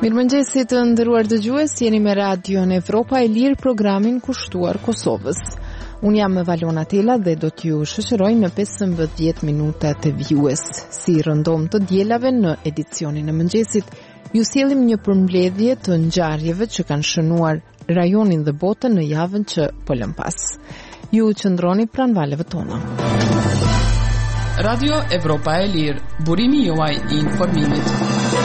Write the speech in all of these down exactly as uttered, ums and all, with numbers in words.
Mirëmëngjesit të nderuar dëgjues, jeni me Radion Evropa e Lirë, programin kushtuar Kosovës. Unë jam Valona Tela dhe do t'ju shoqëroj në pesëmbëdhjetë minuta të vjues. Si rëndom të dielave në edicionin e mëngjesit, ju sjellim një përmbledhje të ngjarjeve që kanë shënuar rajonin dhe botën në javën që po lëm pas. Ju qëndroni pranë valeve tona. Radio Evropa e Lirë, burimi juaj i informimit.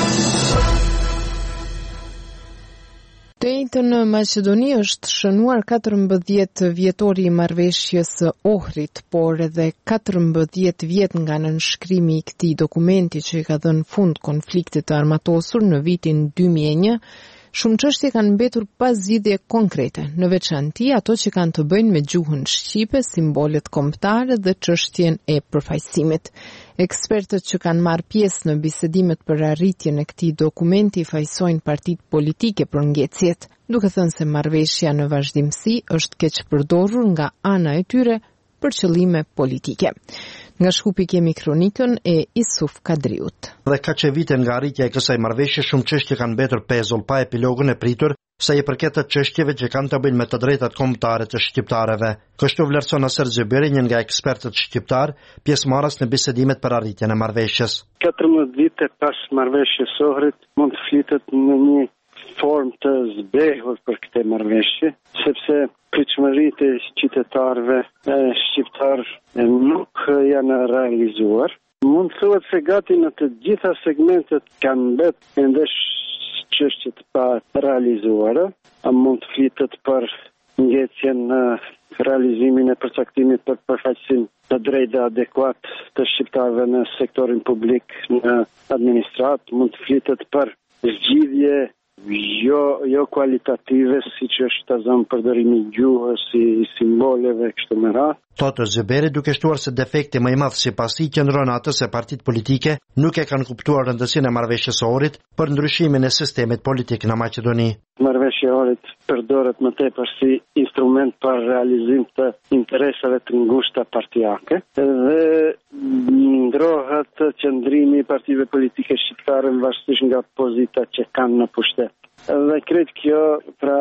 Të njëjtën në Maqedoni është shënuar katërmbëdhjetë vjetori i marrëveshjes së Ohrit, por edhe katërmbëdhjetë vjet nga nënshkrimi i këtij dokumenti që i ka dhënë fund konfliktit të armatosur në vitin dy mijë e një, shumë çështje kanë mbetur pa zgjidhje konkrete, në veçanti ato që kanë të bëjnë me gjuhën shqipe, simbolet kombëtare dhe çështjen e përfaqësimit. Ekspertët që kanë marrë pjesë në bisedimet për arritjen e këtij dokumenti fajsojnë partitë politike për ngecjet, duke thënë se marrëveshja në vazhdimsi është keq përdorur nga ana e tyre për qëllime politike. Nga Shkupi kemi kronikën e Isuf Kadriut. Dhe ka që vite nga arritja e kësaj marrëveshje, shumë çështje kanë mbetur pezull pa epilogun e pritur, sa i përket të çështjeve që kanë të bëjnë me të drejtat kombëtare të shqiptarëve. Kështu vlerëson Aser Zyberi, një nga ekspertët shqiptar, pjesëmarrës në bisedimet për arritjen e marrëveshjes. katërmbëdhjetë vite pas marrëveshjes së Ohrit, mund të flitet në një formë të zbehur për këtë marrëveshje, sepse pritshmëritë e qytetarëve shqiptar nuk janë realizuar. Mund të thuhet se gati në të gjitha segmentet kanë mbetur ende çështje të pa realizuara. A mund të flitet për ngecjen në realizimin e përcaktimit për përfaqësim të drejtë adekuat të shqiptarëve në sektorin publik, në administrat, mund të flitet për zgjidhje jo jo kualitative, siç është ta zënë përdorimi i gjuhës, si simboleve kështu me radhë. Thotë Zyberi, duke shtuar se defekti më i madh sipas tij qëndron atë se partitë politike nuk e kanë kuptuar rëndësinë e marrëveshjes së Ohrit për ndryshimin e sistemit politik në Maqedoni. Marrëveshja e Ohrit përdoret më tepër si instrument për realizim të interesave të ngushta partijake dhe ndrohet qëndrimi i partive politike shqiptare varësisht nga pozitat që kanë në pushtet. Dhe kretë kjo pra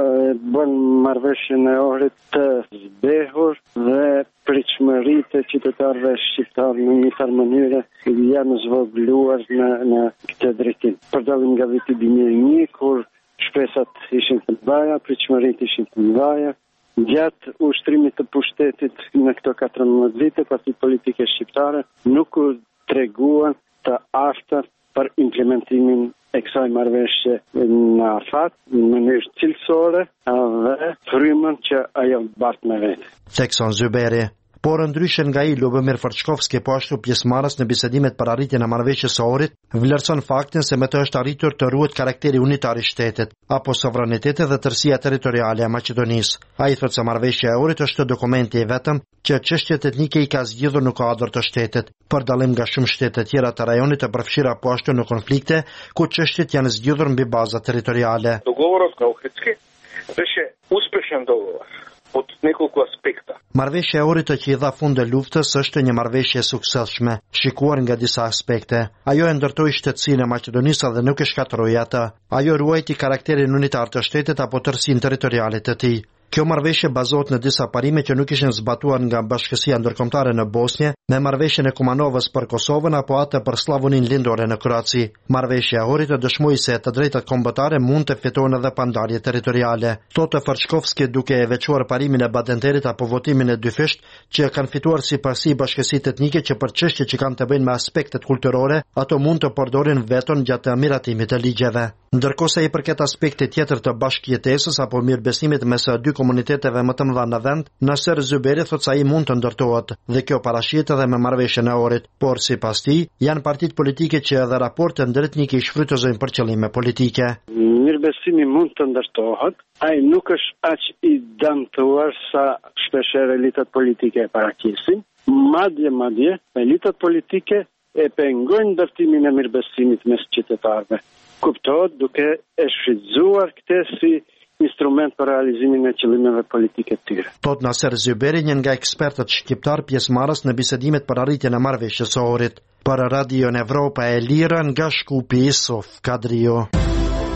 bën marrëveshjen e Ohrit të zbehur dhe pritshmëritë e qytetarëve shqiptar në një farë mënyrë janë zvogëluar në në këtë drejtim. Përdalim nga viti dy mijë e një, kur shpresat ishin të mëdha, pritshmëritë ishin të mëdha. Gjatë ushtrimit të pushtetit në këto katërmbëdhjetë vite, partitë politike shqiptare nuk u treguan të afta për implementimin e kësaj marrëveshje në afat, në mënyrë cilësore dhe frymën që ajo bart me vete. Thekson Zyberi. Por ndryshe nga ai, Lubomir Farçkovski, po ashtu pjesëmarrës në bisedimet për arritjen e marrëveshjes së Ohrit, vlerëson faktin se me të është arritur të ruhet karakteri unitar i shtetit, apo sovraniteti dhe tërësia territoriale e Maqedonisë. Ai thotë se marrëveshja e Ohrit është dokumenti i vetëm që çështjet etnike i ka zgjidhur në kuadër të shtetit, për dallim nga shumë shtete të tjera të rajonit të përfshira po ashtu në konflikte ku çështjet janë zgjidhur mbi baza territoriale. Dogovorот na Ohridski беше успешен договор od nekoliko aspekta. Marrëveshja e Ohrit që i dha fund luftës është një marrëveshje e suksesshme, shikuar nga disa aspekte. Ajo e ndërtoi shtetësinë e Maqedonisë dhe nuk e shkatërroi atë. Ajo ruajti karakterin unitar të shtetit apo tërësinë territoriale të tij. Kjo marrëveshje bazohet në disa parime që nuk ishin zbatuar nga Bashkësia Ndërkombëtare në Bosnjë, me marrëveshjen e Kumanovës për Kosovën apo atë për Slavoninë Lindore në Kroaci. Marrëveshja e Ohrit dëshmoi se të drejtat kombëtare mund të fitohen edhe pa ndarje territoriale. Thotë Farçkovski, duke e veçuar parimin e Badenterit apo votimin e dyfisht që kanë fituar sipasi bashkësitë etnike që për çështje që kanë të bëjnë me aspektet kulturore, ato mund të përdorin veton gjatë miratimit të ligjeve. Ndërkohë sa i përket aspektit tjetër të bashkëjetesës apo mirëbesimit mes dy komuniteteve më të mëdha në vend, Naser Zyberi thotë se ai mund të ndërtohet dhe kjo parashihet edhe me marrëveshjen e Ohrit, por sipas tij janë partitë politike që edhe raporte ndëretnike i shfrytëzojnë për qëllime politike. Mirëbesimi mund të ndërtohet, ai nuk është aq i dëmtuar sa shpeshherë elitat politike e paraqisin. Madje madje elitat politike e pengojnë ndërtimin e mirëbesimit mes qytetarëve. Kuptohet duke e shfrytzuar këtë si instrument për realizimin e qëllimeve politike të tyre. Tot Naser Zyberi, një nga ekspertët shqiptar pjesëmarrës në bisedimet për arritjen e marrëveshjes së Ohrit. Për Radion Evropa e Lirë, nga Shkupi, Isuf Kadriu.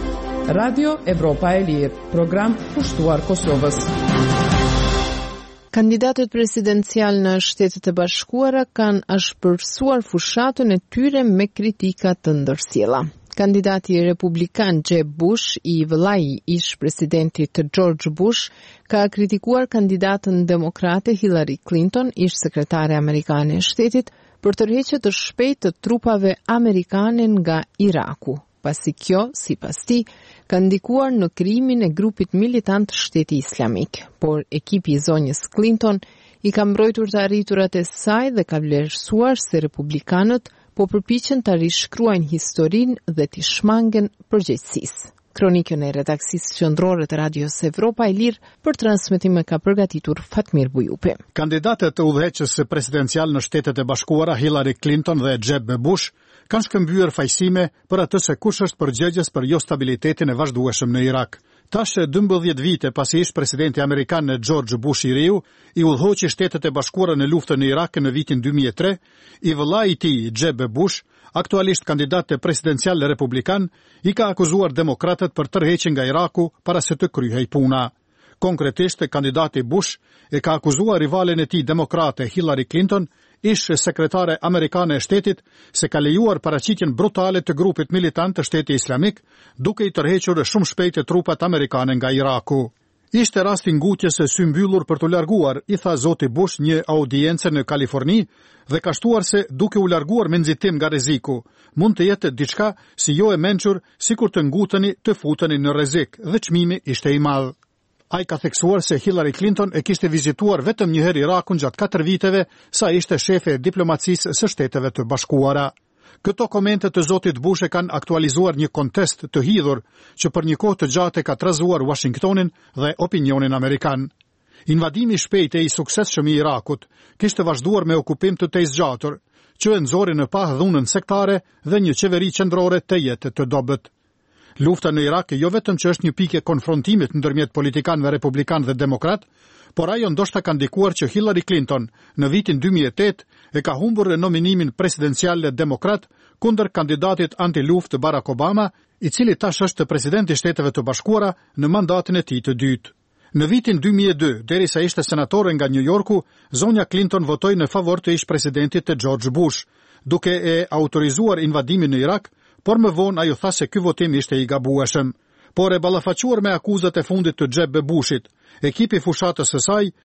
Radio Evropa e Lirë, program pushtuar Kosovës. Kandidatët presidencial në Shtetet e Bashkuara kanë ashpërsuar fushatën e tyre me kritika të ndërsjella. Kandidati republikan Jeb Bush, i vëllai ish presidentit George Bush, ka kritikuar kandidatën demokrate Hillary Clinton, ish sekretare amerikane e shtetit, për tërheqje të shpejtë të trupave amerikane nga Iraku, pasi kjo, sipas tij, ka ndikuar në krijimin e grupit militant Shteti Islamik. Por ekipi i zonjës Clinton i ka mbrojtur të arriturat e saj dhe ka vlerësuar se republikanët po përpiqen të rishkruajnë historinë dhe t'i shmangen përgjegjësisë. Kronikën e redaksisë qendrore të Radios Evropa e Lirë për transmetim ka përgatitur Fatmir Bujupi. Kandidatët e udhëheqës presidencial në Shtetet e Bashkuara Hillary Clinton dhe Jeb Bush kanë shkëmbyer fajsime për atë se kush është përgjegjës për jo stabilitetin e vazhdueshëm në Irak. Tash dymbëdhjetë vite pasi ish presidenti amerikan George Bush i riu i udhëhoqi Shtetet e Bashkuara në luftën në Irak në vitin dy mijë e tre, i vëllai i tij Jeb Bush, aktualisht kandidat presidencial republikan, i ka akuzuar demokratët për tërheqjen nga Iraku para se të kryhej puna. Konkretisht, kandidati Bush e ka akuzuar rivalen e tij demokrate Hillary Clinton, ish sekretare amerikane e shtetit, se ka lejuar paraqitjen brutale të grupit militant të Shteti Islamik, duke i tërhequr shumë shpejt trupat amerikane nga Iraku. Ishte rasti ngutjes së sy mbyllur për të larguar, i tha zoti Bush një audiencë në Kaliforni dhe ka shtuar se duke u larguar me nxitim nga rreziku, mund të jetë diçka si jo e mençur, sikur të nguteni të futeni në rrezik, dhe çmimi ishte i madh. Ai ka theksuar se Hillary Clinton e kishte vizituar vetëm një herë Irakun gjatë katër viteve sa ishte shefe e diplomacisë së Shteteve të Bashkuara. Këto komente të zotit Bush e kanë aktualizuar një kontest të hidhur që për një kohë të gjatë ka trazuar Washingtonin dhe opinionin amerikan. Invadimi i shpejtë e i suksesshëm i Irakut kishte vazhduar me okupim të tezgjatur, që e nxori në pa dhunën sektare dhe një qeveri qendrore të jetë të dobët. Lufta në Irak jo vetëm që është një pikë e konfrontimit ndërmjet politikanëve republikan dhe demokrat, por ajo ndoshta ka ndikuar që Hillary Clinton në vitin dy mijë e tetë e ka humbur nominimin presidencial demokrat kundër kandidatit anti-luftë Barack Obama, i cili tash është presidenti i Shteteve të Bashkuara në mandatin e tij të dytë. Në vitin dy mijë e dy, derisa ishte senatore nga New Yorku, zonja Clinton votoi në favor të ish presidentit të George Bush, duke e autorizuar invadimin në Irak, por më vonë ajo tha se ky votim ishte i gabueshëm. Por e ballafaquar me akuzat e fundit të Jeb Bushit, ekipi fushatës së saj